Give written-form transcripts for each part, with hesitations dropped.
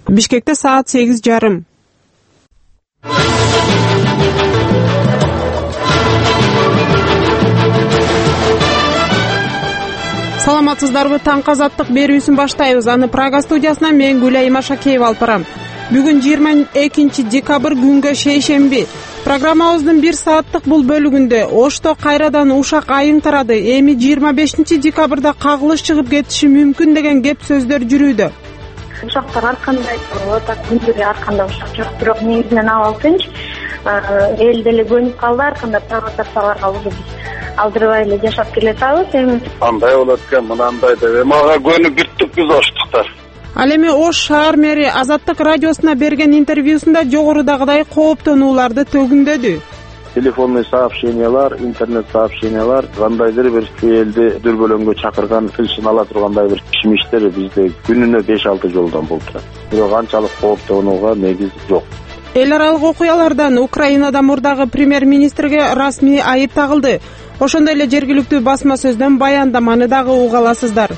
Бишкекте саат 8:30. Саламатсыздарбы? Таңкы азаттык берүүсүн баштайбыз. Аны Прага студиясынан мен Гүлай Машакеева алып барам. Бүгүн 22 декабрь күнгө шейшемби. Программабыздын 1 сааттык бул бөлүгүндө Ошто кайрадан ушак айың тарады. Эми 25 декабрда кагылыш чыгып кетиши мүмкүн деген кеп сөздөр жүрүүдө. Ушактар ар кандай так күндүрү ар кандай ушак жок, бирок негизинен абал тынч. Эл деле көнүп калды, ар кандай провокацияларга уже биз алдырбай эле жашап келатабыз. Эми андай болот экен, мынандай деп мага көнүп бүттүк биз Оштуктар. Ал эми Ош шаар мэри Азаттык радиосуна берген интервьюсунда жогорудагыдай кооптонууларды төгүндөдү. Телефонный сообщениялар, интернет сообщениялар, кандайдыр бир элди дүрбөлөңгө чакырган, тынчын ала тургандай бир кишмиштер бизде күнүнө 5-6 жолдон болуп турат. Бирок анчалык кооптонууга негиз жок. Эл аралык окуялардан Украинада мурдагы премьер-министрге расмий айып тагылды. Ошондой эле жергиликтүү басма сөздөн баяндаманы дагы уга аласыздар.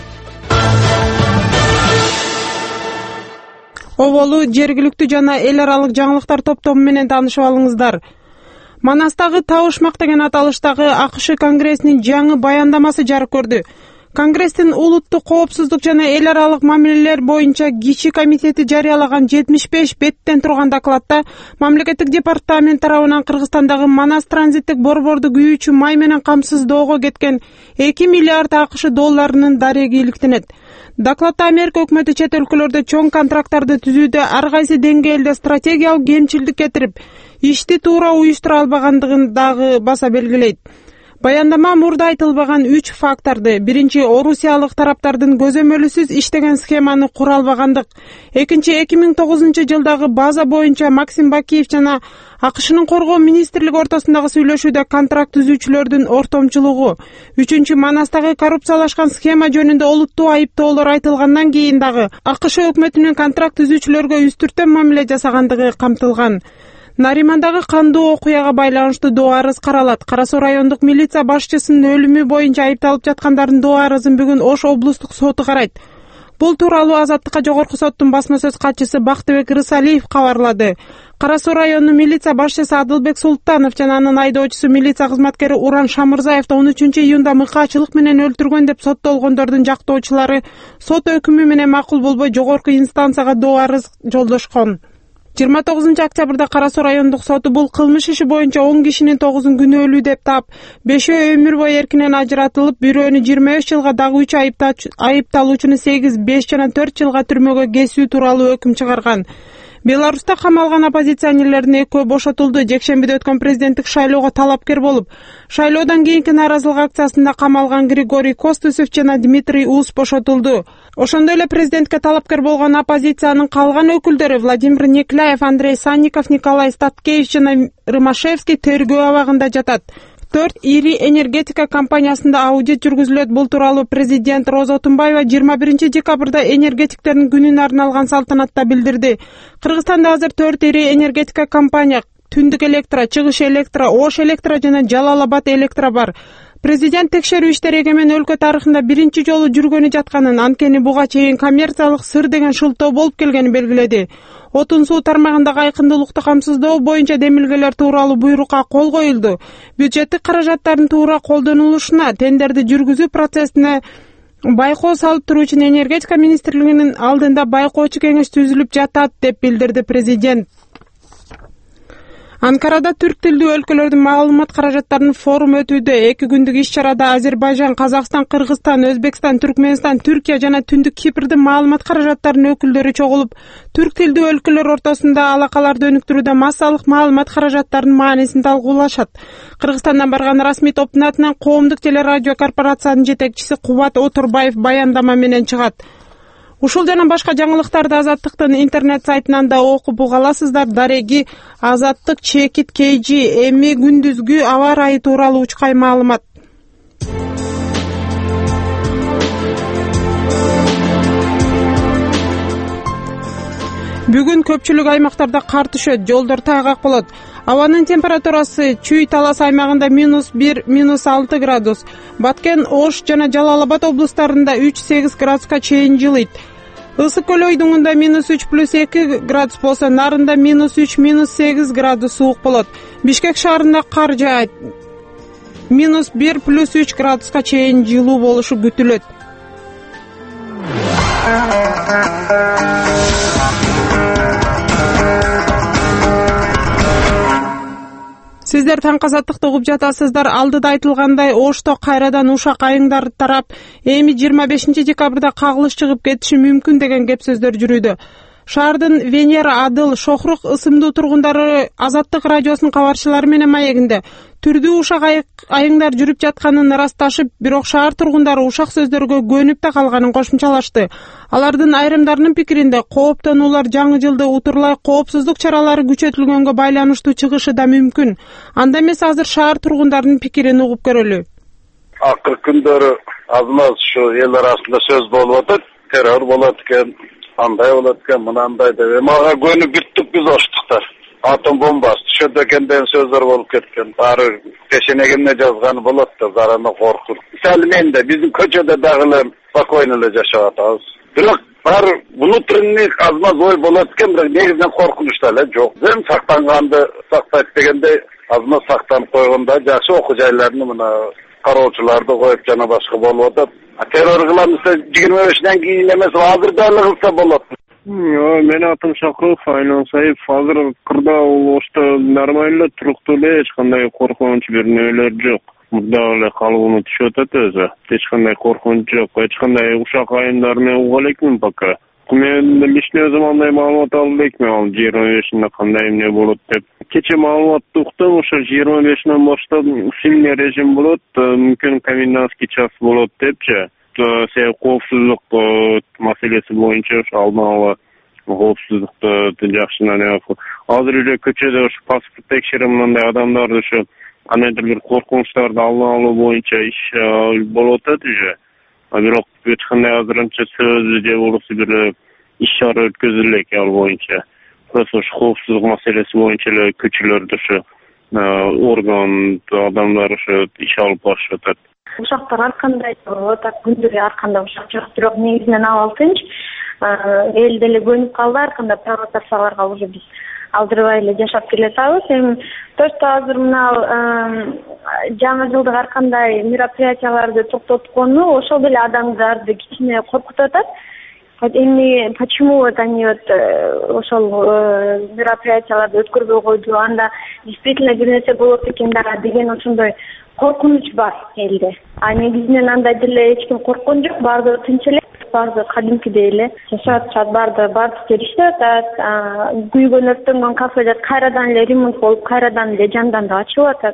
Оболу жергиликтүү жана эл аралык жаңылыктар топтому менен таанышып алыңыздар. Манастагы табышмак деген аталыштагы АКШ конгрессинин жаңы баяндамасы жарык көрдү. Конгресстин улуттук коопсуздук жана эл аралык мамилелер боюнча кичи комитети жарыялаган 75 беттен турган докладта мамлекеттик департамент тарабынан Кыргызстандагы Манас транзиттик борборду күйүүчү май менен камсыздоого кеткен 2 миллиард АКШ долларынын дареги иликтенет. Докладта Америка өкмөтү чет өлкөлөрдө чоң контракттарды түзүүдө ар кайсы деңгээлде стратегиялык кемчилдик кетирип, ишти туура уюштура албагандыгын дагы баса белгилейт. Баяндама мурда айтылбаган 3 факторду: биринчи, орусиялык тараптардын көзөмөлүсүз иштеген схеманы кура албагандык; экинчи, 2009 жылдагы база боюнча Максим Бакиев жана АКШнын коргоо министрлиги ортосундагы сүйлөшүүдө контракт түзүүчүлөрдүн ортомчулугу; үчүнчү, Манастагы коррупциялашкан схема жөнүндө олуттуу айыптоолор айтылгандан кийин дагы АКШ өкмөтүнүн контракт түзүүчүлөргө үстүртөн мамиле жасагандыгы камтылган. Наримандагы кандуу окуяга байланыштуу доо арыз каралат. Кара Суу райондук милиция башчысынын өлүмү боюнча айыпталып жаткандардын доо арызын бүгүн Ош облустук соту карайт. Бул тууралуу Азаттыкка жогорку соттун басма сөз катчысы Бактыбек Рысалиев кабарлады. Кара Суу районунун милиция башчысы Адылбек Султанов жана анын айдоочусу милиция кызматкери Уран Шамырзаевди 13 июнда мыкаачылык менен өлтүргөн деп соттолгондордун жактоочулары сот өкүмү менен макул болбой жогорку инстанцияга доо арыз жолдошкон. 29 октябрда Кара Суу райондук соту бул кылмыш иши боюнча 10 кишинин 9-ун күнөөлүү деп таап, 5-өө өмүр бою эркинен ажыратылып, бирөөнү 23 жылга, дагы 3 айыпталуучуну 8, 5 жана 4 жылга түрмөгө кесүү тууралуу өкүм чыгарган. Беларуста камалган оппозиционерлердин экөө бошотулду. Жекшембиде өткөн президенттик шайлоого талапкер болуп, шайлоодон кийинки нааразылык акциясында камалган Григорий Костусов жана Дмитрий Ус бошотулду. Ошондой эле президентке талапкер болгон оппозициянын калган өкүлдөрү Владимир Некляев, Андрей Санников, Николай Статкевич жана Рымашевский тергөө абагында жатат. 4 ири энергетика компаниясында аудит жүргүзүлөт. Бул тууралуу президент Роза Отунбаева 21 декабрда энергетиктердин күнүнө арналган салтанатта билдирди. Кыргызстанда азыр 4 ири энергетика компания: Түндүк электро, Чыгыш электро, Ош электро жана Жалал Абад электро бар. Президент текшерүү иштери эгемен өлкө тарыхында биринчи жолу жүргөнү жатканын, анткени буга чейин коммерциялык сыр деген шылтоо болуп келгенин белгиледи. Отун суу тармагындагы айкындуулукту камсыздоо боюнча демилгелер тууралуу буйрукка кол коюлду. Бюджеттик каражаттардын туура колдонулушуна, тендерди жүргүзүү процессине байкоо салып туруу үчүн энергетика министрлигинин алдында байкоочу кеңеш түзүлүп жатат деп билдирди президент. Анкарада түрк тилдүү өлкөлөрдүн маалымат каражаттарынын форуму өтүүдө. 2 күндүк иш-чарада Азербайжан, Казакстан, Кыргызстан, Өзбекстан, Түркмөнстан, Түркия жана Түндүк Кипрдин маалымат каражаттарынын өкүлдөрү чогулуп, түрк тилдүү өлкөлөр ортосунда алакаларды өнүктүрүүдө массалык маалымат каражаттарынын маанисин талкуулашат. Кыргызстандан барган расмий топтун атынан Коомдук телерадио корпорациянын жетекчиси Кубат Отурбаев баяндама менен чыгат. Ушул жана башка жаңылыктарды Азаттыктын интернет сайтынан да окуп уга аласыздар. Дареги Азаттык чекит KG. Эми күндүзгү аба ырайы тууралуу учкай маалымат. Бүгүн көпчүлүк аймактарда кар түшөт, жолдор тайгак болот. Абанын температурасы Чүй Талас аймагында -1, -6 градус. Баткен, Ош жана Жалал Абад облустарында 3-8 градуска чейин жылыйт. Ысык көл ойдуңунда -3+2 градус болсо, нарында -3, -8 градус суук болот. Бишкек шаарында кар жаат. -1+3 градуска чейин жылуу болушу күтүлөт. Сиздер таңкы азаттыкты угуп жатасыздар. Алдыда айтылгандай, Ошто кайрадан ушак айыңдар тарап, эми 25 декабрда кагылыш чыгып кетиши мүмкүн деген кеп сөздөр жүрүүдө. Шаардын Венера, Адыл, Шохрук ысымдуу тургундары Азаттык радиосунун кабарчылары менен маегинде түрдүү ушак айыңдар жүрүп жатканын ырасташып, бирок шаар тургундары ушак сөздөргө көнүп да калганын кошумчалашты. Алардын айрымдарынын пикиринде кооптонуулар жаңы жылды утурлай коопсуздук чаралары күчөтүлгөнгө байланыштуу чыгышы да мүмкүн. Анда эмес азыр шаар тургундарынын пикирин угуп көрөлү. Акыркы күндөрү аз-маз ушу эл арасында сөз болуп атат, террор болот экен, андай болот экен, мынандай деп. Мага көнүп бүттүк биз Оштуктар. Атом бомбасы түшөт экен деген сөздөр болуп кеткен. Баары пешенегине жазганы болот да, зараны коркуп. Мисалы менде биздин көчөдө дагы эле спокойно эле жашап атабыз. Бирок баары внутренний аз-маз ой болот экен, бирок негизинен коркунучта эле жок. Зем сактанганды сактайт дегендей, аз-маз сактанып койгондо жакшы окуу жайларны мына кароочуларды коюп жана башка болуп атат. Террор кыламыз 25-ден кийин эмес, азыр дагы кылса болот. Мен атым Шакыров, Айлан Саип. Азыр кырда Ошто нормально, туруктуу эле, эч кандай коркунуч бир нелер жок. Мурда эле калыбына түшүп атат өзү. Эч кандай коркунуч жок, эч кандай ушак айындарын уга элекмин пока. Мен личный өзүм андай маалымат алып элекмин, ал 25-нде кандай эмне болот деп. Кече маалыматты уктум, ошо 25-ден баштап усиление режим болот, мүмкүн комендантский час болот депчи. Себеп коопсуздук маселеси боюнча алдын ала коопсуздукту жакшынан азыр эле көчөдө ушу паспорт текшерип мындай адамдарды ушу кандайдыр бир коркунучтарды алдын алуу боюнча иш болуп атат уже. Бирок эч кандай азырынча сөз же болбосо бир иш чара өткөзүлө элек ал боюнча. Просто ушу коопсуздук маселеси боюнча эле көчөлөрдө ушу орган адамдар ушу иш алып барышып атат. Ушактар ар кандай так күндүрү ар кандай ушак жок, бирок негизинен абал тынч. Эл деле көнүп калды, ар кандай провокацияларга уже биз алдырбай эле жашап келатабыз. Эми точно азыр мына жаңы жылдык ар кандай мероприятияларды токтоткону ошол деле адамдарды кичине коркутуп атат. Эми почему вот они вот ошол мероприятияларды өткөрбөй койду, анда действительно бир нерсе болот экен да деген ошондой коркунуч бар элде. А негизинен андай деле эч ким корккон жок, баардыгы тынч эле, баардыгы кадимкидей эле жашап атышат, баардык жер иштеп атат. Күйгөн өрттөнгөн кафелер кайрадан эле ремонт болуп, кайрадан эле жандандып ачылып атат.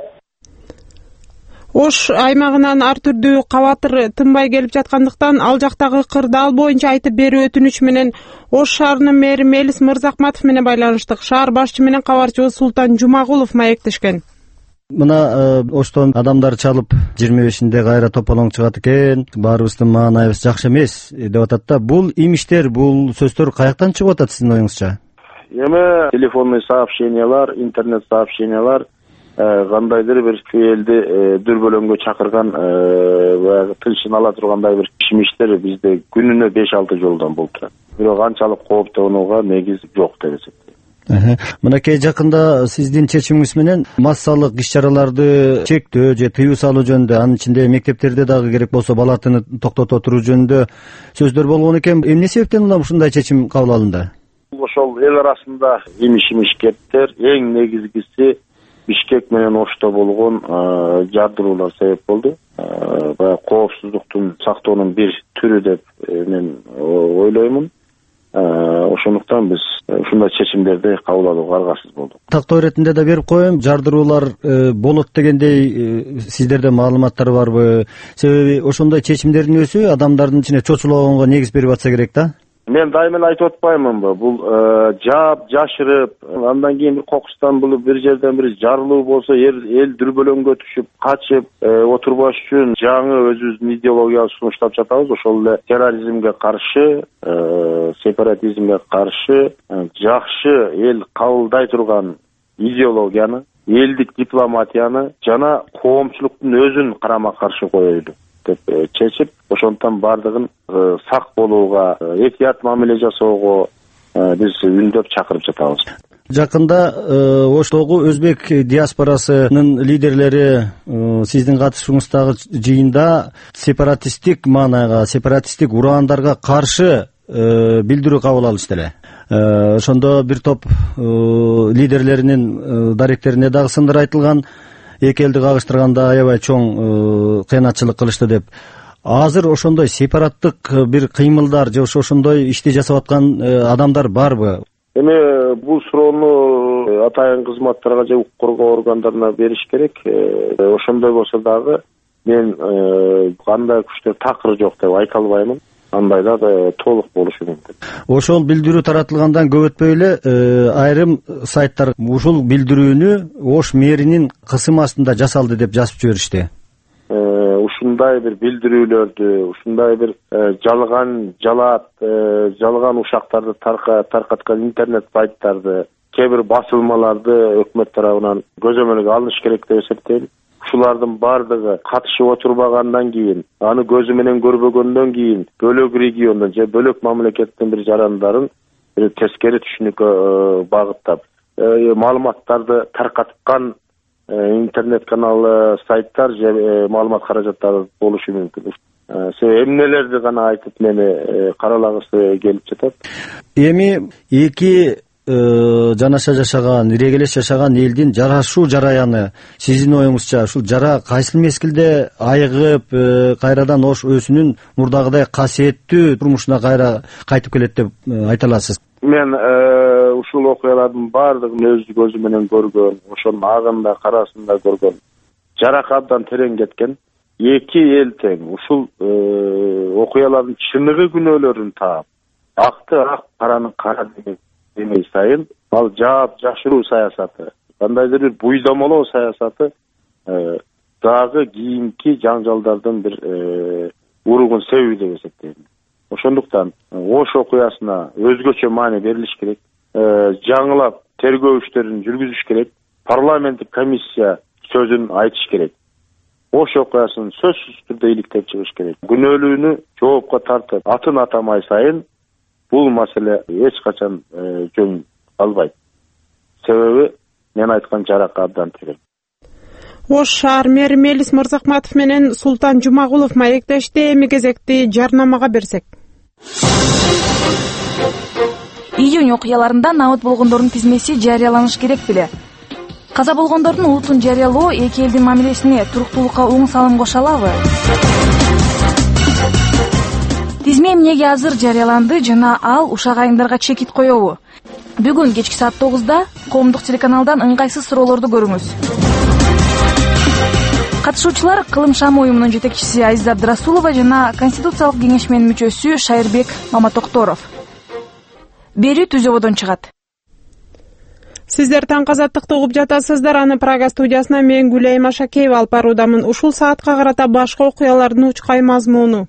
Ош аймагынан ар түрдүү кабатыр тынбай келип жаткандыктан ал жактагы кырдаал боюнча айтып берүү өтүнүч менен Ош шаарынын мэри Мелис Мырзахматов менен байланыштык. Шаар башчы менен кабарчыбыз Султан Жумагулов маектешкен. Мына Оштон адамдар чалып 25-нде кайра тополоң чыгат экен, баарыбыздын маанайыбыз жакшы эмес деп атат да. Бул имиштер, бул сөздөр каяктан чыгып атат сиздин оюңузча? Эми телефонный сообщениялар, интернет сообщениялар кандайдыр бир элди дүрбөлөңгө чакырган баягы тынчын ала тургандай бир ишмиштер бизде күнүнө 5-6 жолдон болуп турат. Бирок анчалык кооптонууга негиз жок деп эсептейм. Мынакей жакында сиздин чечимиңиз менен массалык иш-чараларды чектөө же тыюу салуу жөнүндө, анын ичинде мектептерде дагы керек болсо бала атыны токтото туруу жөнүндө сөздөр болгон экен. Эмне себептен ушундай чечим кабыл алынды? Ошол эл арасында имиш кептер, эң негизгиси Бишкек менен Ошто болгон жардыруулар себеп болду. Баягы коопсуздуктун сактоонун бир түрү деп мен ойлоймун. Ошондуктан биз ушундай чечимдерди кабыл алууга аргасыз болдук. Тактоо иретинде да берип коеюн, жардыруулар болот дегендей сиздерде маалыматтар барбы? Себеби ошондой чечимдердин өзү адамдардын ичине чочулогонго негиз берип атса керек да. Мен дайыма айтып атпаймынбы, бул жаап, жашырып, андан кийин бир кокустан булуп бир жерден бир жарылуу болсо, эл дүрбөлөңгө түшүп, качып отурбаш үчүн жаңы өзүбүздүн идеологиябызды сунуштап жатабыз. Ошол эле терроризмге каршы, сепаратизмге каршы жакшы эл кабылдай турган идеологияны, элдик дипломатияны жана коомчулуктун өзүн карама каршы коюлду. деп чечип, ошондон бардыгын сак болууга, этият мамиле жасоого биз үндөп чакырып жатабыз. Жакында Оштогу өзбек диаспорасынын лидерлери сиздин катышуңуздагы жыйында сепаратисттик маанайга, сепаратисттик ураандарга каршы билдирүү кабыл алышты эле. Ошондо бир топ лидерлеринин даректерине дагы сындыр айтылган, эки элди кагыштырганда аябай чоң кыянатчылык кылышты деп. Азыр ошондой сепараттык бир кыймылдар же ошондой ишти жасап аткан адамдар барбы? Эми бул суроону атайын кызматтарга же укук коргоо органдарына бериш керек. Ошондой болсо дагы мен кандай күчтөр такыр жок деп айта албаймын. Андай да толук болушу мүмкүн. Ошол билдирүү таратылгандан көп өтпөй эле айрым сайттар ушул билдирүүнү Ош мэринин кысымасында жасалды деп жазып жиберишти. Ушундай бир билдирүүлөрдү, ушундай бир жалган ушактарды таркаткан интернет сайттарды, кээ бир басылмаларды өкмөт тарабынан көзөмөлгө алыныш керек деп эсептейм. Ушулардын бардыгы катышып отурбагандан кийин, аны көзү менен көрбөгөндөн кийин бөлөк региондон же бөлөк мамлекеттин бир жарандарын бир тескери түшүнүккө багыттап, маалыматтарды таркаткан интернет канал, сайттар же маалымат каражаттары болушу мүмкүн. Эмнелерди гана айтып мени каралагысы келип жатат. Эми эки жанаша жашаган, ирегелеш жашаган элдин жарашуу жараяны сиздин оюңузча ушул жара кайсыл мезгилде айыгып, кайрадан Ош өзүнүн мурдагыдай касиеттүү турмушуна кайтып келет деп айта аласыз? Мен ушул окуялардын бардыгын өз көзүм менен көргөн, ошонун агында, карасында көргөн, жарак абдан терең кеткен эки эл тең ушул окуялардын чыныгы күнөөлөрүн таап, акты ак, караны кара демей сайын, ал жаап жашыруу саясаты, кандайдыр бир буйдамалоо саясаты дагы кийинки жаңжалдардын бир уругун себеби деп эсептейм. Ошондуктан Ош окуясына өзгөчө маани берилиш керек. Жаңылап тергөө иштерин жүргүзүш керек. Парламенттик комиссия сөзүн айтыш керек. Ош окуясын сөзсүз түрдө иликтеп чыгыш керек. Күнөөлүүнү жоопко тартып, атын атамай сайын бул маселе эч качан жөн албайт. Себеби мен айткан жарак абдан терең. Ош шаар мэри Мелис Мырзахматов менен Султан Жумагулов маектешти. Эми кезекти жарнамага берсек. Июнь окуяларында набыт болгондордун тизмеси жарыяланыш керек беле? Каза болгондордун улутун жарыялоо эки элдин мамилесине, туруктуулукка оң салым кошо алабы? Тизме эмнеге азыр жарыяланды жана ал ушак айымдарга чекит коебу? Бүгүн кечки саат 9-да коомдук телеканалдан ыңгайсыз суроолорду көрүңүз. Катышуучулар Кылым Шам уюмунун жетекчиси Азиза Абдрасулова жана Конституциялык кеңешменин мүчөсү Шайырбек Маматокторов. Берүү Түзөбодон чыгат. Сиздер таң азаттыкты угуп жатасыздар. Аны Прага студиясына мен Гүлайым Ашакеева алып баруудамын. Ушул саатка карата башка окуялардын учкай мазмуну.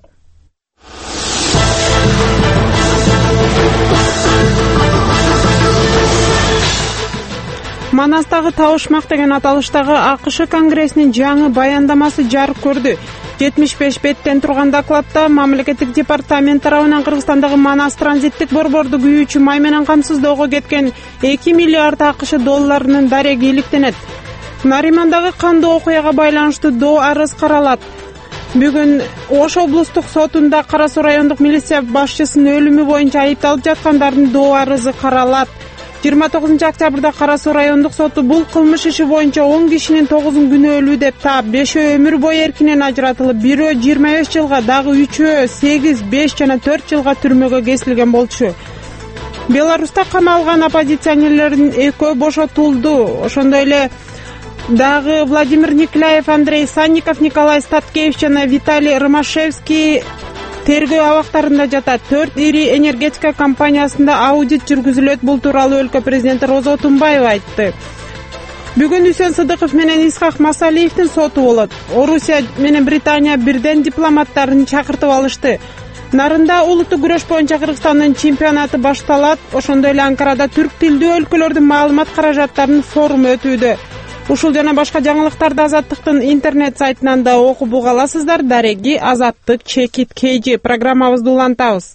Манастагы Табышмак деген аталыштагы АКШ конгрессинин жаңы баяндамасы жарык көрдү. 75 беттен турган докладта мамлекеттик департамент тарабынан Кыргызстандагы Манас транзиттик борборду күйүүчү май менен камсыздоого кеткен 2 миллиард АКШ долларынын дареги иликтенет. Наримандагы кандуу окуяга байланыштуу доо арыз каралат. Бүгүн Ош облустук сотунда Кара Суу райондук милиция башчысынын өлүмү боюнча айыпталып жаткандардын доо арызы каралат. 29 октябрда Кара Суу райондук соту бул кылмыш иши боюнча 10 кишинин 9-ун күнөөлүү деп таап, 5-өө өмүр бою эркинен ажыратылып, 1-өө 25 жылга, дагы 3-өө 8, 5 жана 4 жылга түрмөгө кесилген болчу. Беларуста камалган оппозиционерлердин 2-өө бошотулду. Ошондой эле дагы Владимир Никляев, Андрей Санников, Николай Статкевич жана Виталий Ромашевский тергөө абактарында жатат. 4 ири энергетика компаниясында аудит жүргүзүлөт. Бул тууралуу өлкө президенти Роза Отунбаева айтты. Бүгүн Үсен Сыдыков менен Исхак Масалиевдин соту болот. Орусия менен Британия бирден дипломаттарын чакыртып алышты. Нарында улуттук күрөш боюнча Кыргызстандын чемпионаты башталат. Ошондой эле Анкарада түрк тилдүү өлкөлөрдүн маалымат каражаттарынын форуму өтүүдө. Ушул жана башка жаңылыктарды Азаттыктын интернет сайтынан да окуп уга аласыздар. Дареги Азаттык Чекит Кейжи программабызды улантабыз.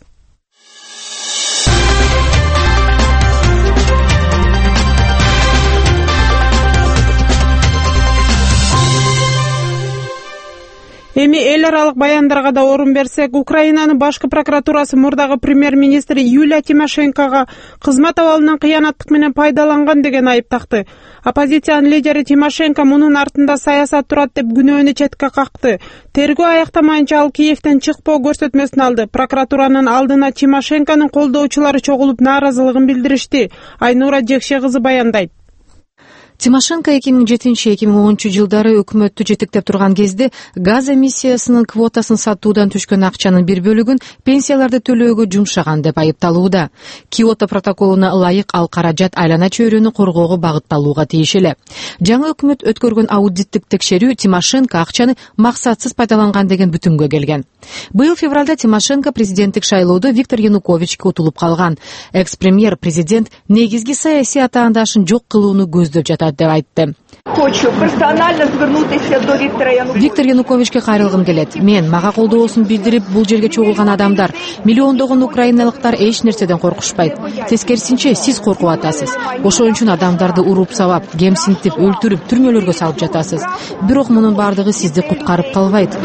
Эми эл аралык баяндарга да орун берсек, Украинанын башкы прокуратурасы мурдагы премьер-министри Юлия Тимошенкога кызмат абалынан кыянаттык менен пайдаланган деген айып такты. Оппозициянын лидери Тимошенко мунун артында саясат турат деп күнөөнү четке какты. Тергөө аяктамайынча ал Киевден чыкпоо көрсөтмөсүн алды. Прокуратуранын алдына Тимошенконун колдоочулары чогулуп нааразылыгын билдиришти. Айнура Жекше кызы баяндайт. Тимошенко 2007-2010 жылдары өкмөттү жетектеп турган кезде газ эмиссиясынын квотасын сатуудан түшкөн акчанын бир бөлүгүн пенсияларды төлөөгө жумшаган деп айыпталууда. Киото протоколуна ылайык ал каражат айлана чөйрөнү коргоого багытталууга тиешелүү. Жаңы өкмөт өткөргөн аудиттик текшерүү Тимошенко акчаны максатсыз пайдаланган деген бүтүнгө келген. Быйыл февралда Тимошенко президенттик шайлоодо Виктор Януковичке утулуп калган. Экс-премьер президент негизги саясий атаандашын жок кылууну көздөп жатат деп айтты. Хочу персонально звернутися до Виктора Януковича. Виктор Януковичке кайрылгым келет. Мен мага колдоосун билдирип, бул жерге чогулган адамдар, миллиондогон украиналыктар эч нерседен коркушпайт. Тескерисинче сиз коркуп атасыз. Ошон үчүн адамдарды уруп сабап, кемсинтип, өлтүрүп, түрмөлөргө салып жатасыз. Бирок мунун бардыгы сизди куткарып калбайт.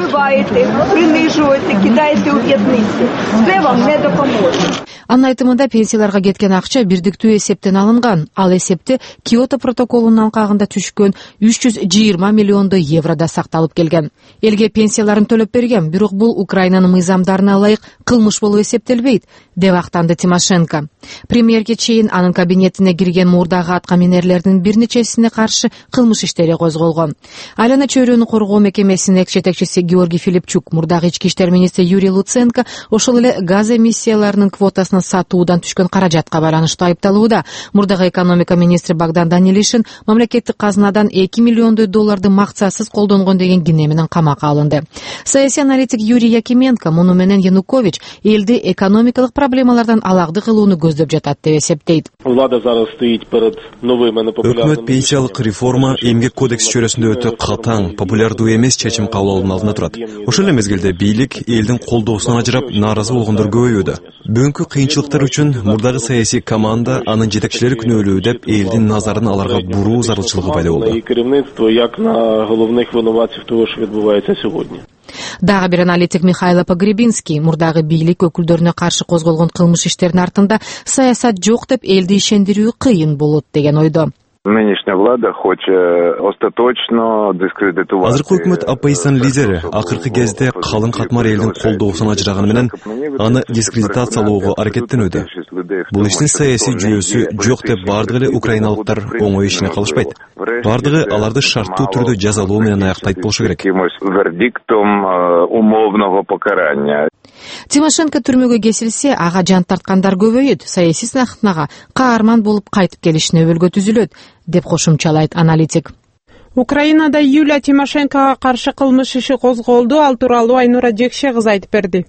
Принижуете, кидаете у вьетницы. Це вам не допоможе. Анын айтымында пенсияларга кеткен акча бирдиктүү эсептен алынган. Ал эсепте Киото протоколунун алкагында түшкөн 320 миллиондо еврода сакталып келген. Элге пенсияларын төлөп берген, бирок бул Украинанын мыйзамдарына ылайык кылмыш болуп эсептелбейт, деп актанды Тимошенко. Премьерге чейин анын кабинетине кирген мурдагы аткаминерлердин бир нечесине каршы кылмыш иштери козголгон. Айлана чөйрөнү коргоо мекемесинин жетекчиси Георгий Филипчук, мурдагы ички иштер министри Юрий Луценко ошол эле газ эмиссияларынын квотасын сатуудан түшкөн каражатка байланыштуу айыпталууда. Мурдагы экономика министри Богдан Данилишин мамлекеттик казынадан 2 миллиондой долларды максатсыз колдонгон деген кине менен камакка алынды. Саясий аналитик Юрий Якименко муну менен Янукович элди экономикалык проблемалардан алагды кылууну көздөп жатат деп эсептейт. Өкмөт пенсиялык реформа эмгек кодекс чөйрөсүндө өтө катаң, популярдуу эмес чечим кабыл алуунун алдында турат. Ошол эле мезгилде бийлик элдин колдоосуна ажырап, нааразы болгондор көбөйүүдө. Бүгүнкү кыйынчылыктар үчүн мурдагы саясий команда, анын жетекчилери күнөөлүү деп элдин назарын аларга буруу зарылчылыгы пайда болду. Дагы бир аналитик Михаил Погребинский мурдагы бийлик өкүлдөрүнө каршы козголгон кылмыш иштердин артында саясат жок деп элди ишендирүү кыйын болот деген ойдо. Нынешняя влада хочет остаточно дискредитовать. Азыркы өкмөт оппозициянын лидери акыркы кезде калың катмар элдин колдоосуна ажыраганы менен аны дискредитациялоого аракеттенүүдө. Бул иштин саясий жүйөсү жок деп бардыгы эле украиналыктар оңой ишине калышпайт. Бардыгы аларды шарттуу түрдө жазалоо менен аяктайт болушу керек. Вердиктом умовного покарания. Тимошенко түрмөгө кесилсе, ага жан тарткандар көбөйөт, саясий сахнага каарман болуп кайтып келишине өлгө түзүлөт, деп кошумчалайт аналитик. Украинада Юлия Тимошенкога каршы кылмыш иши козголду, ал тууралуу Айнура Жекше кызы айтып берди.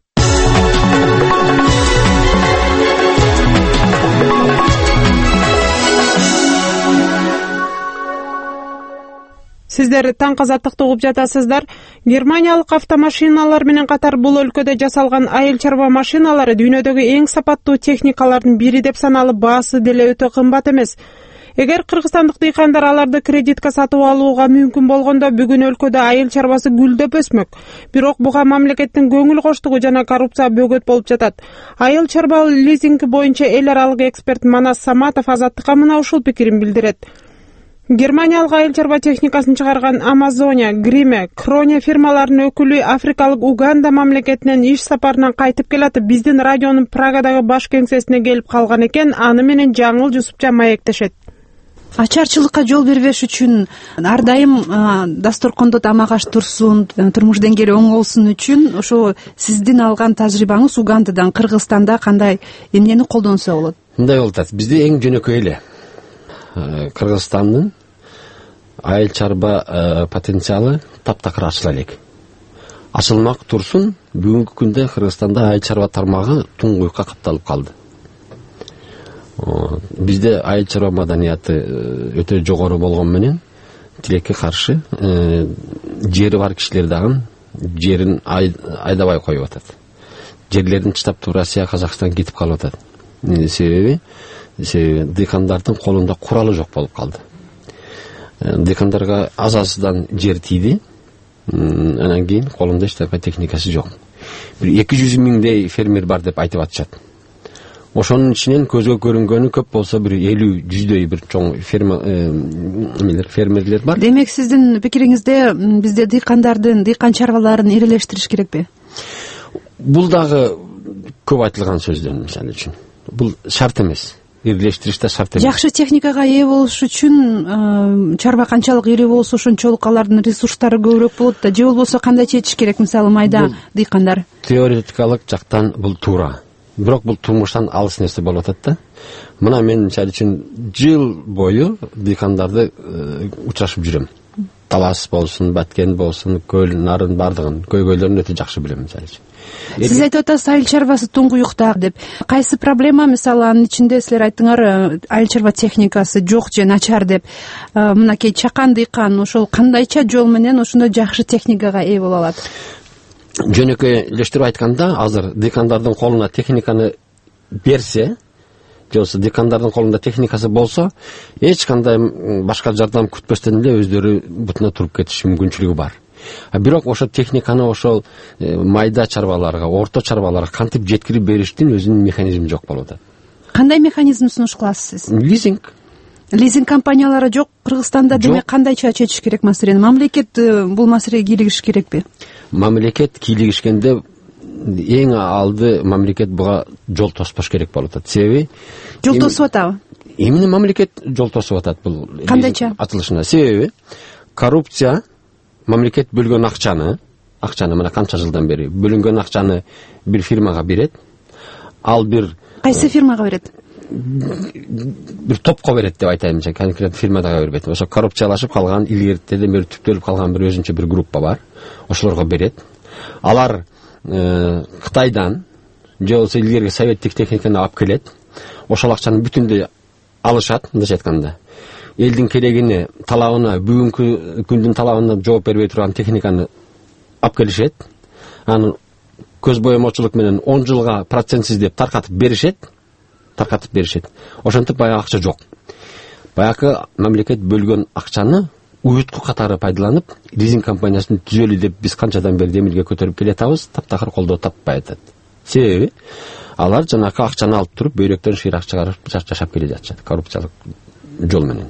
Сиздер таң Азаттыкты угуп жатасыздар. Германиялык автомашиналар менен катар бул өлкөдө жасалган айыл чарба машиналары дүйнөдөгү эң сапаттуу техникалардын бири деп саналып, баасы деле өтө кымбат эмес. Эгер кыргызстандык дыйкандар аларды кредитке сатып алууга мүмкүн болгондо, бүгүн өлкөдө айыл чарбасы гүлдөп өсмөк. Бирок буга мамлекеттин көңүл коштугу жана коррупция бөгөт болуп жатат. Айыл чарба лизинги боюнча эл аралык эксперт Манас Саматов Азаттыкка мына ушул пикирин билдирет. Германиялык айыл чарба техникасын чыгарган Амазония, Гриме, Кроне фирмаларынын өкүлү Африкалык Уганда мамлекетинен иш сапарынан кайтып келатып, биздин радионун Прагадагы баш кеңсесине келип калган экен. Аны менен жаңыл Жусупча маектешет. Ачарчылыкка жол бербеш үчүн, ар дайым дасторкондо тамак аш турсун, турмуш деңгээли оңолсун үчүн ошо сиздин алган тажрыйбаңыз Угандадан, Кыргызстанда кандай эмнени колдонсо болот? Мындай болуп атат. Бизде эң жөнөкөй эле Кыргызстандын айыл чарба потенциалы таптакыр ачыла элек. Ачылмак турсун, бүгүнкү күндө Кыргызстанда айыл чарба тармагы туңгуйукка капталып калды. Бизде айыл чарба маданияты өтө жогору болгон менен тилекке каршы жери бар кишилер дагы жерин айдабай коюп атат. Жерлерин таштап туруп Россия, Казакстан кетип калып атат. Себеби дыйкандардын колунда куралы жок болуп калды. Дыйкандарга аздан жер тийди. Анан кийин колунда эч кандай техникасы жок. Бир 200 миңдей фермер бар деп айтып атышат. Ошонун ичинен көзгө көрүнгөнү көп болсо бир 50-100дөй бир чоң фермерлер бар. Демек сиздин пикириңизде бизде дыйкан чарбаларын ирелештириш керекпи? Бул дагы көп айтылган сөздөр, мисалы үчүн. Бул шарт эмес. Ирелештириш да шарт эмес. Жакшы техникага ээ болуш үчүн чарба канчалык ири болсо ошончолук алардын ресурстары көбүрөөк болот да, же болбосо кандай чечиш керек, мисалы майда дыйкандар? Теоретикалык жактан бул туура. Бирок бул турмуштан алыс нерсе болуп атат да. Мына мен мисалы үчүн жыл бою дыйкандарды учурашып жүрөм. Талас болсун, Баткен болсун, Көл, Нарын бардыгын, көйгөйлөрүн өтө жакшы билем мисалы үчүн. Сиз айтып атасыз айыл чарбасы туңгуюкта деп. Кайсы проблема, мисалы анын ичинде силер айттыңар айыл чарба техникасы жок же начар деп. Мынакей чакан дыйкан ошол кандайча жол менен ошондой жакшы техникага ээ боло алат? Жөнөкөйлөштүрүп айтканда, азыр дыйкандардын колуна техниканы берсе, же болбосо дыйкандардын колунда техникасы болсо, эч кандай башка жардам күтпөстөн эле өздөрү бутуна туруп кетиш мүмкүнчүлүгү бар. Бирок ошо техниканы ошол майда чарбаларга, орто чарбаларга кантип жеткирип бериштин өзүнүн механизми жок болуп атат. Кандай механизм сунуш кыласыз сиз? Лизинг. Лизинг компаниялары жок Кыргызстанда, демек кандайча чечиш керек маселени? Мамлекет бул маселеге кийлигиш керекпи? Мамлекет кийлигишкенде эң алды мамлекет буга жол тоспош керек болуп атат. Себеби жол тосуп атабы? Эмне мамлекет жол тосуп атат бул кандайча атылышына? Себеби коррупция, мамлекет бөлгөн акчаны мына канча жылдан бери бөлүнгөн акчаны бир фирмага берет. Ал бир кайсы фирмага берет? Бир топко берет деп айтайынчы, конкрет фирмага бербейт. Ошо коррупциялашып калган, илгертеден бери түптөлүп калган бир өзүнчө бир группа бар. Ошолорго берет. Алар Кытайдан же болбосо илгерки советтик техниканы алып келет. Ошол акчаны бүтүндөй алышат, мындайча айтканда. Элдин керегине, талабына, бүгүнкү күндүн талабына жооп бербей турган техниканы алып келишет. Аны көз боемочулук менен 10 жылга процентсиз деп таркатып беришет. Ошентип баягы акча жок. Баягы мамлекет бөлгөн акчаны уютку катары пайдаланып, лизинг компаниясын түзөлү деп биз канчадан бери демилге көтөрүп келатабыз, таптакыр колдоо таппай атат. Себеби алар жанакы акчаны алып туруп бөйрөктөн шыйрак чыгарып жашап келе жатышат коррупциялык жол менен.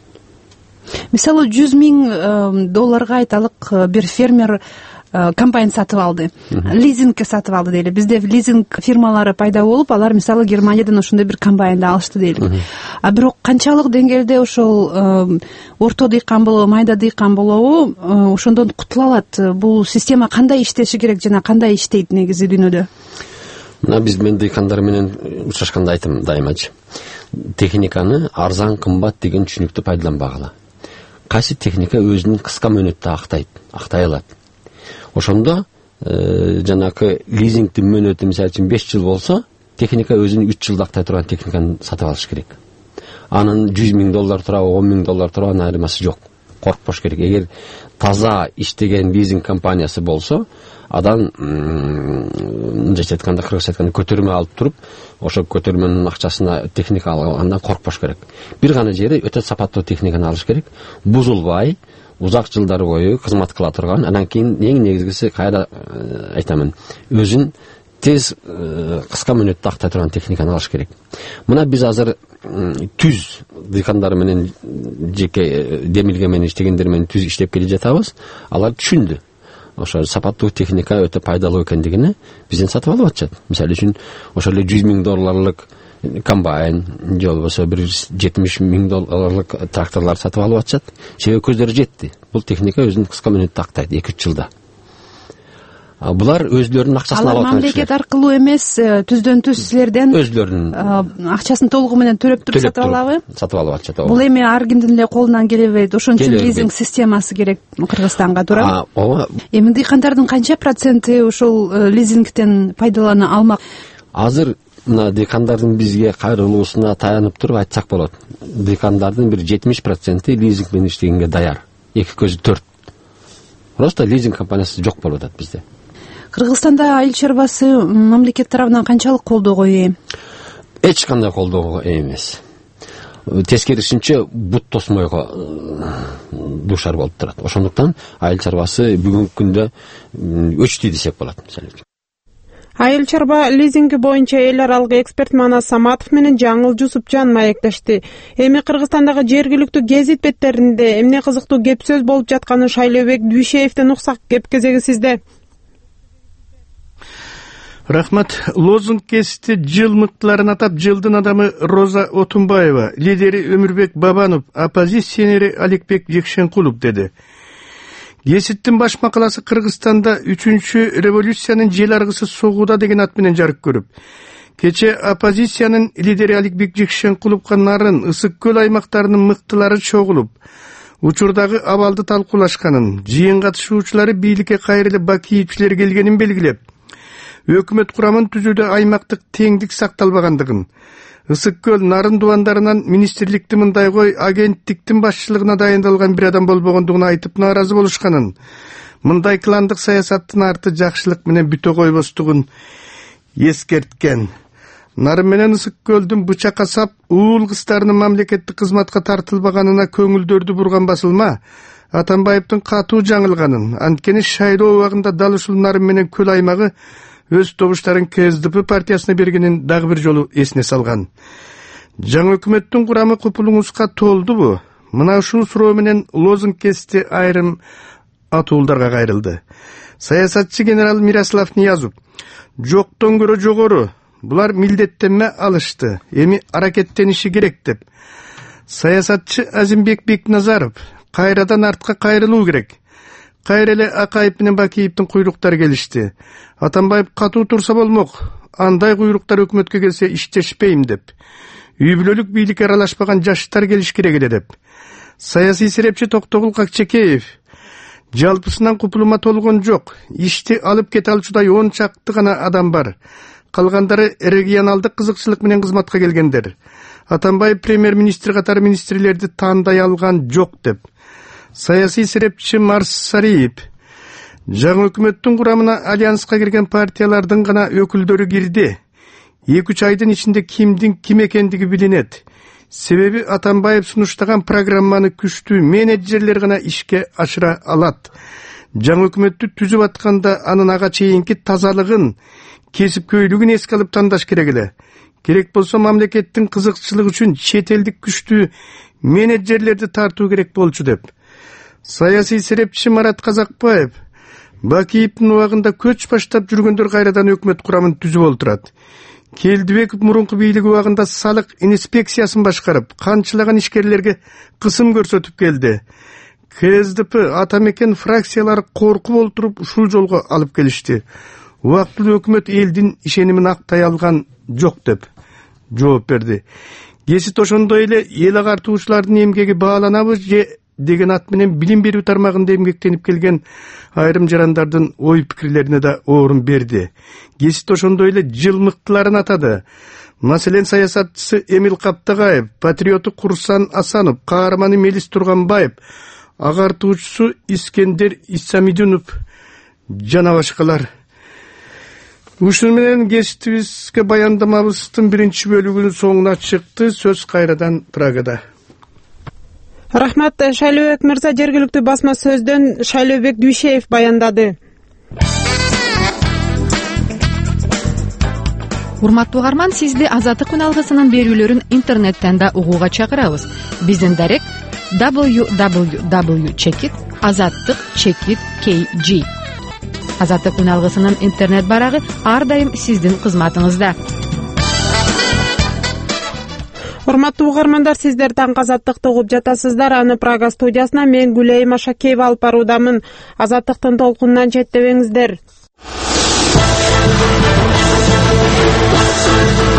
Мисалы 100 миң долларга айталык бир фермер компания сатып алды. Лизингке сатып алды дейли. Бизде лизинг фирмалары пайда болуп, алар мисалы Германиядан ошондой бир компанияда алышты дейли. Бирок канчалык деңгээлде ошол орто дыйкан болобу, майда дыйкан болобу, ошондон кутула алат? Бул система кандай иштеши керек жана кандай иштейт негизи дүйнөдө? Мына биз мен дыйкандар менен учурашканда айтам дайымачы. Техниканы арзан, кымбат деген түшүнүктү пайдаланбагыла. Кайсы техника өзүнүн кыска мөөнөттө актай алат. Ошондо жанакы лизингдин мөөнөтү мисалы үчүн 5 жыл болсо, техника өзүнүн 3 жылда актай турган техниканы сатып алыш керек. Анын 100 миң доллар турабы, 10 миң доллар турабы айырмасы жок. Коркпош керек. Эгер таза иштеген лизинг компаниясы болсо, адан мындайча айтканда, кыргызча айтканда көтөрмө алып туруп, ошо көтөрмөнүн акчасына техника алгандан коркпош керек. Бир гана жери өтө сапаттуу техниканы алыш керек. Бузулбай, узак жылдар бою кызмат кыла турган, анан кийин эң негизгиси кайда айтамын, өзүн тез кыска мөөнөттө актай турган техниканы алыш керек. Мына биз азыр түз дыйкандар менен жеке демилге менен иштегендер менен түз иштеп келе жатабыз. Алар түшүндү. Ошо сапаттуу техника өтө пайдалуу экендигини бизден сатып алып атышат. Мисалы үчүн ошо эле 100 миң долларлык комбайн, же болбосо 70 миң долларлык тракторлар сатып алып атышат. Себеби көздөрү жетти. Бул техника өзүн кыска мөөнөттө актайт, 2-3 жылда. Булар өзлөрүнүн акчасын алып атат. Мамлекет аркылуу эмес, түздөн түз силерден өзлөрүнүн акчасын толугу менен төлөп туруп сатып алабы? Сатып алып атышат. Бул эми ар кимдин эле колунан келебейт. Ошон үчүн лизинг системасы керек Кыргызстанга, туурабы? Ооба. Эми дыйкандардын канча проценти ошол лизингден пайдалана алмак? Азыр мына дыйкандардын бизге кайрылуусуна таянып туруп айтсак болот. Дыйкандардын бир 70% лизинг менен иштегенге даяр. 2 көзү 4. Просто лизинг компаниясы жок болуп атат бизде. Кыргызстанда айыл чарбасы мамлекет тарабынан канчалык колдоого ээ? Эч кандай колдоого ээ эмес. Тескерисинче бут тосмойго дуушар болуп турат. Ошондуктан айыл чарбасы бүгүнкү күндө өчтү десек болот. Айыл чарба лизинги боюнча эл аралык эксперт Манас Саматов менен Жаңыл Жусупжан маектешти. Эми Кыргызстандагы жергиликтүү гезит беттеринде эмне кызыктуу кеп сөз болуп жатканын Шайлообек Дүйшеевден уксак. Кеп кезеги сизде. Рахмат. Лозунг кести жыл мыктыларын атап, жылдын адамы Роза Отунбаева, лидери Өмүрбек Бабанов, оппозиционери Аликбек Жекшенкулов деди. Гезиттин баш макаласы Кыргызстанда 3-чү революциянын жел аргысы согууда деген ат менен жарык көрүп, кече оппозициянын лидери Аликбек Жекшенкуловго Нарын, Ысык көл аймактарынын мыктылары чогулуп, учурдагы абалды талкуулашканын, жыйын катышуучулары бийликке кайрылып бакиевчилер келгенин белгилеп, өкмөт курамын түзүүдө аймактык теңдик сакталбагандыгын, Ысык көл Нарын дубандарынан министрликти мындай кой агенттиктин башчылыгына дайындалган бир адам болбогондугун айтып нааразы болушканын, мындай кландык саясаттын арты жакшылык менен бүтө койбостугун эскерткен. Нарын менен Ысык көлдүн бычак асап, уул кыздарынын мамлекеттик кызматка тартылбаганына көңүлдөрдү бурган басылма Атамбаевдин катуу жаңылганын, анткени шайлоо убагында дал ушул Нарын менен көл аймагы өз добуштарын КСДП партиясына бергенин дагы бир жолу эсине салган. Жаңы өкмөттүн курамы купулуңузга толдубу? Мына ушул суроо менен лозунг кести айрым атуулдарга кайрылды. Саясатчы генерал Мирослав Ниязов: жоктон көрө жогору, булар милдеттенме алышты, эми аракеттениши керек деп. Саясатчы Азимбек Бекназаров: кайрадан артка кайрылуу керек. Кайра эле Акаев менен Бакиевдин куйруктары келишти. Атамбаев катуу турса болмок, андай куйруктар өкмөткө келсе иштешпейм деп. Үй бүлөлүк бийликке аралашпаган жаштар келиш керек эле деп. Саясий серепчи Токтогул Какчекеев: жалпысынан купулума толгон жок, ишти алып кете алчудай 10 чакты гана адам бар. Калгандары регионалдык кызыкчылык менен кызматка келгендер. Атамбаев премьер-министр катары министрлерди тандай алган жок деп. Саясий серепчи Марс Сариев: жаңы өкмөттүн курамына альянска кирген партиялардын гана өкүлдөрү кирди. 2-3 айдын ичинде кимдин ким экендиги билинет. Себеби Атамбаев сунуштаган программаны күчтүү менеджерлер гана ишке ашыра алат. Жаңы өкмөттү түзүп атканда анын ага чейинки тазалыгын, кесипкөйлүгүн эске алып тандаш керек эле. Керек болсо мамлекеттин кызыкчылыгы үчүн чет элдик күчтүү менеджерлерди тартуу керек болчу деп. Саясий серепчи Марат Казакбаев: Бакиевдин убагында көч баштап жүргөндөр кайрадан өкмөт курамын түзүп олтурат. Келдибеков мурунку бийлик убагында салык инспекциясын башкарып, канчалаган ишкерлерге кысым көрсөтүп келди. КСДП атамекен фракциялары коркуп олтуруп ушул жолго алып келишти. Убактылуу өкмөт элдин ишенимин актай алган жок деп жооп берди. Гезит ошондой эле эл агартуучулардын эмгеги бааланабы же деген ат менен билим берүү тармагында эмгектенип келген айрым жарандардын ой пикирлерине да орун берди. Гезит ошондой эле жыл мыктыларын атады. Маселен, саясатчысы Эмил Каптагаев, патриоты Курсан Асанов, каарманы Мелис Турганбаев, агартуучусу Искендер Исамидунов жана башкалар. Ушун менен гезитибизге баяндамабыздын 1-чи бөлүгүнүн соңуна чыкты. Сөз кайрадан Прагада. Рахмат. Шайлообек мырза, жергиликтүү басма сөздөн Шайлообек Дүйшеев баяндады. Урматтуу угарман, сизди Азаттык күн алгысынын берүүлөрүн интернеттен да угууга чакырабыз. Биздин дарек www.azattik.kg. Азаттык күн алгысынын интернет барагы ар дайым сиздин кызматыңызда. Урматтуу угармандар, сиздер таңкы Азаттыкты угуп жатасыздар. Аны Прага студиясына мен Гүлей Машакеева алып баруудамын. Азаттыктын толкунунан четтебеңиздер.